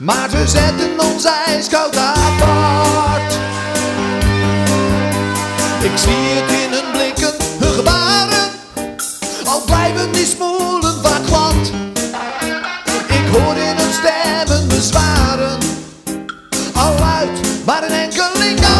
maar ze zetten ons ijskoud apart. Ik zie het in hun blikken, hun gebaren, al blijven die smoelen vaak glad. Ik hoor in hun stemmen bezwaren, al luid maar een enkeling kan.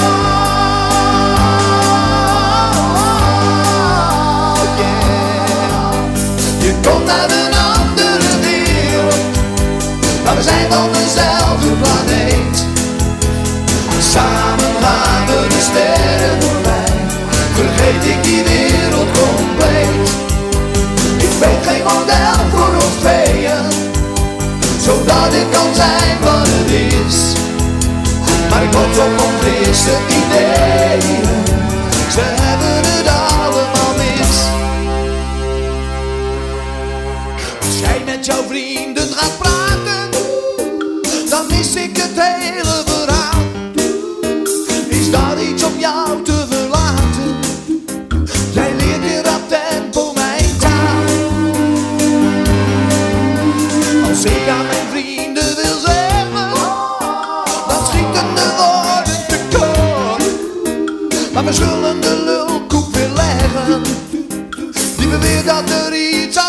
Je komt uit een andere wereld, maar we zijn van dezelfde planeet. Samen gaan we de sterren voorbij, vergeet ik die wereld compleet. Ik weet geen model voor ons tweeën, zodat dit kan zijn wat het is. Maar ik hoop op frisse ideeën, ze hebben het allemaal mis. Als jij met jouw vrienden gaat praten, dan mis ik het hele verhaal. Is dat iets om jou te verlaten? Jij leert in rap tempo mijn taal. Als ik aan mijn vrienden wil zeggen, dan schieten de woorden tekort. Maar we zullen de lulkoek weer leggen, die beweert dat er iets aan